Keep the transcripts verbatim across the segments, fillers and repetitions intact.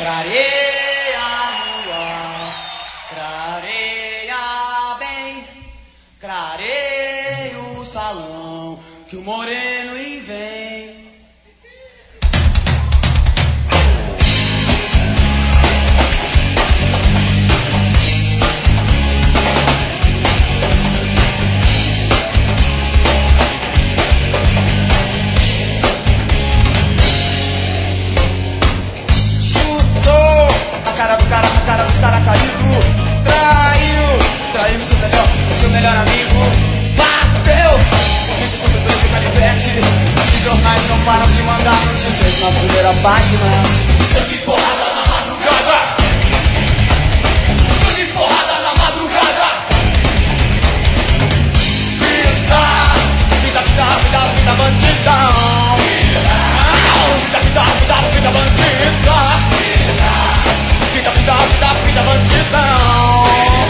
Clareia a lua, clareia bem, clareia o salão, que o moreno e vem. Cara do cara, a cara do cara caído. Traiu, traiu o seu melhor, o seu melhor amigo. Bateu, corrente sobre o preço canivete. Os jornais não param de mandar notícias na primeira página. Sangue e porrada na madrugada. Sangue e porrada na madrugada. Vida, vida, vida, vida, vida bandidão. Vida, vida, vida, vida bandida. Vida, vida, vida, vida bandidão.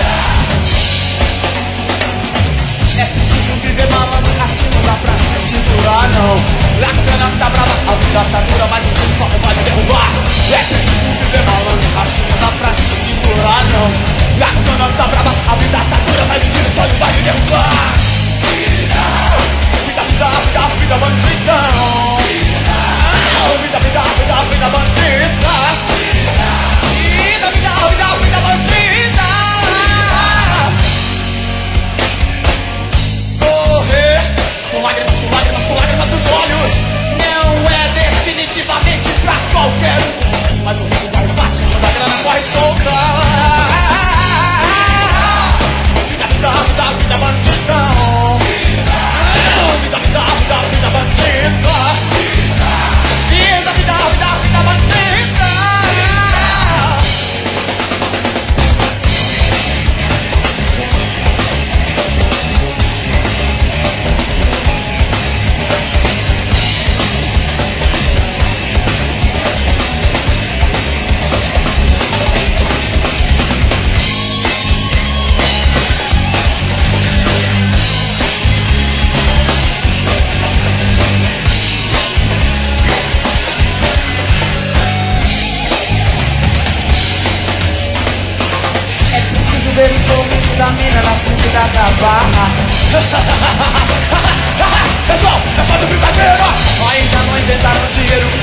É preciso viver malandro, assim não dá pra se segurar não. A cana tá brava, a vida tá dura, mas um tiro só não vai me derrubar. É preciso viver malandro, assim não dá pra se segurar não. A cana tá brava, a vida tá dura, mas um tiro só não vai me derrubar. Vida, vida, vida, vida, vida bandidão. Vida, vida, vida, vida bandida. Vida, vida, vida, vida bandida. Correr com lágrimas, com lágrimas, com lágrimas dos olhos não é definitivamente pra qualquer um. Mas o riso vai fácil quando a grana corre solta. Vida, vida, vida, vida bandidão. Vida, vida, vida, vida bandida. Vida, vida, vida, vida bandida. Ver o sorriso da mina na subida da barra. Pessoal, é só de brincadeira. Ainda não inventaram dinheiro